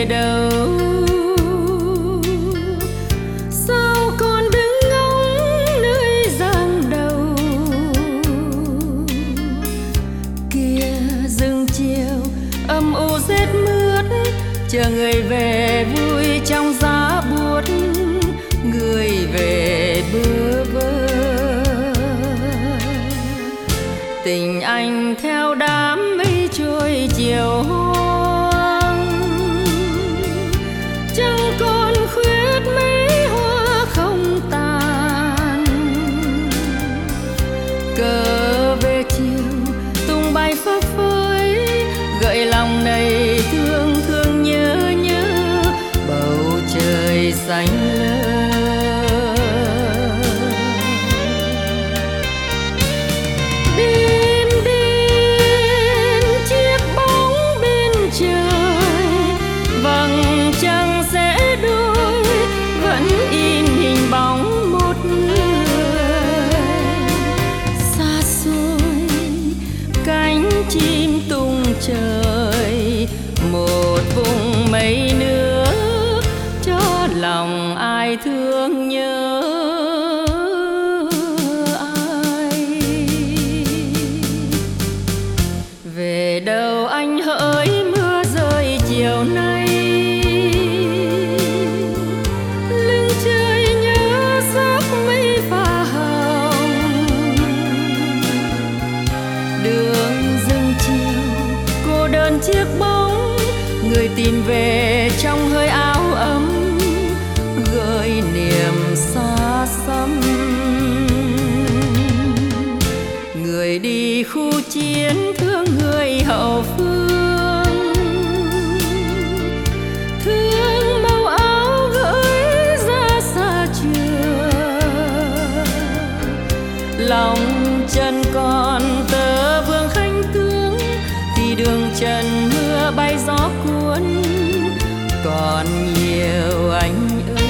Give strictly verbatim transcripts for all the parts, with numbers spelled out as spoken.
về đâu? Sao còn đứng ngóng nơi giang đầu? Kia rừng chiều âm u rét mướt, chờ người về vui trong giá buốt, người về bơ vơ. Tình anh theo đám mây trôi chiều hoang, chẳng còn khuyết mấy hoa không tàn. Cờ về chiều tung bay phấp phới, gợi lòng này thương thương nhớ nhớ bầu trời xanh lơ. Đêm đêm chiếc bóng bên trời, vầng trăng sẽ đôi vẫn in hình bóng một người. Xa xôi cánh chim tung trời, một vùng mây nữa cho lòng ai thương nhớ ai. Về đâu anh hỡi mưa rơi chiều nay, lưng trời nhớ sắc mây pha hồng. Đường rừng chiều cô đơn chiếc bóng, người tìm về trong hơi áo ấm, gợi niềm xa xăm. Người đi khu chiến thương người hậu phương, thương màu áo gửi ra xa trường. Lòng chân còn tơ vương khanh tướng, thì đường trần mưa bay gió cuốn, còn nhiều anh ơi.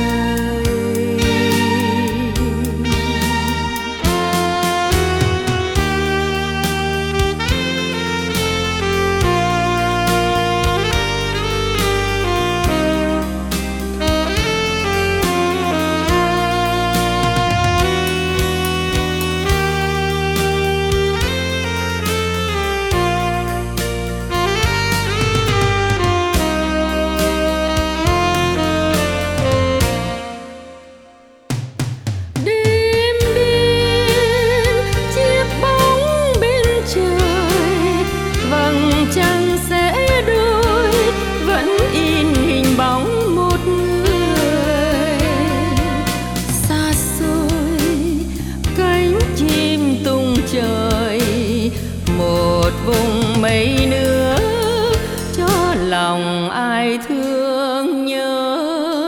Một vùng mây nữa cho lòng ai thương nhớ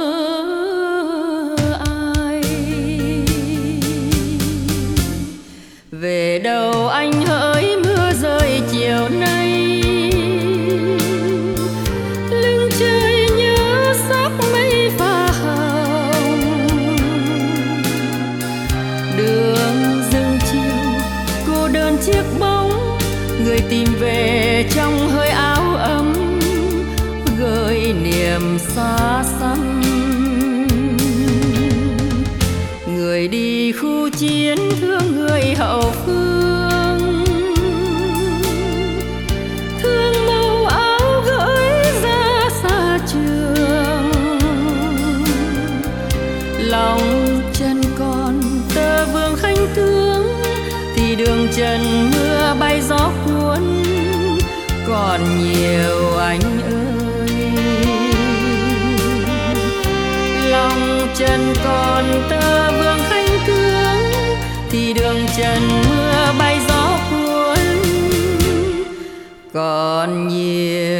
ai. Về đâu anh hỡi mưa rơi chiều nay, lưng trời nhớ sắc mây pha hồng. Đường rừng chiều cô đơn chiếc bóng, người tìm về trong hơi áo ấm, gợi niềm xa xăm. Người đi khu chiến thương người hậu phương, thương màu áo gửi ra xa trường. Lòng chân còn tơ vương khanh tướng, thì đường trần mưa bay gió cuốn, còn nhiều anh ơi. Lòng trần còn tơ vương khanh tướng, thì đường trần mưa bay gió cuốn, còn nhiều